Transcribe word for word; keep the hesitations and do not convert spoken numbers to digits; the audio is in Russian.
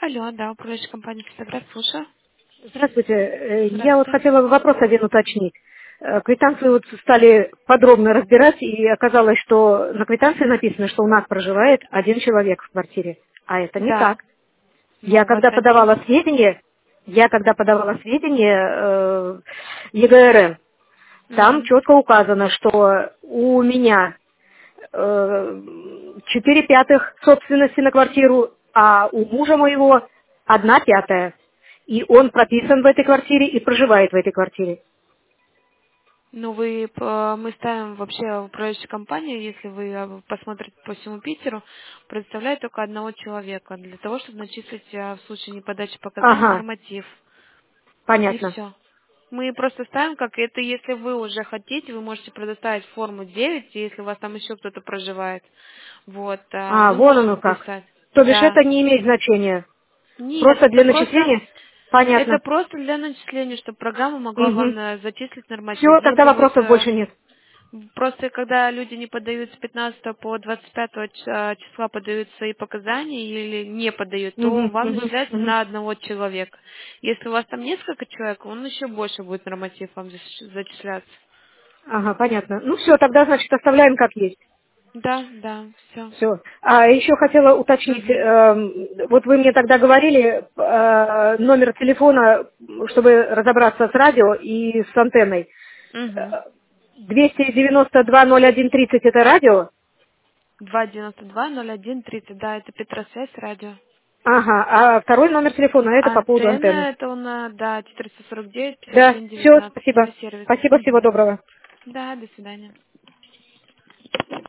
Алло, да, управляющая компания «Фотограф», слушаю. Здравствуйте. Э, Я вот Здравствуйте. хотела вопрос один уточнить. Э, Квитанцию вот стали подробно разбирать, и оказалось, что на квитанции написано, что у нас проживает один человек в квартире. А это не Да. так. Ну, Я у вас когда один. подавала сведения, я когда подавала сведения э, ЕГРН, там Угу. четко указано, что у меня э, четыре пятых собственности на квартиру, а у мужа моего одна пятая. И он прописан в этой квартире и проживает в этой квартире. Ну, вы, п- мы ставим вообще управляющая компания, если вы э, посмотрите по всему Питеру, представляет только одного человека, для того, чтобы начислить э, в случае неподачи показаний Ага, норматив. И понятно. все. Мы просто ставим, как это, если вы уже хотите, вы можете предоставить форму девять, если у вас там еще кто-то проживает. Вот, а, А, мы вон можем оно как. вписать. То бишь Да. это не имеет значения. Нет, Просто это для просто, начисления? это Понятно. просто для начисления, чтобы программа могла Угу. вам э, зачислить норматив. Все, тогда Если вот вопросов э, больше нет. просто когда люди не подают с пятнадцатого по двадцать пятое ч- э, числа подают свои показания или не подают, то Угу, вам угу, начисляется угу. на одного человека. Если у вас там несколько человек, он еще больше будет норматив вам зачис- зачисляться. Ага, понятно. Ну все, тогда, значит, оставляем как есть. Да, да, все. Все. А еще хотела уточнить, Угу. эм, вот вы мне тогда говорили э, номер телефона, чтобы разобраться с радио и с антенной. Угу. двести девяносто два ноль один тридцать это радио? два девяносто два ноль один тридцать, да, это Петросвязь радио. Ага, а второй номер телефона это по поводу антенны. Антенна это у нас, да, четыреста сорок девять пятьдесят Да, один все, девятнадцать, это спасибо. сервис. Спасибо, всего Угу. доброго. Да, до свидания.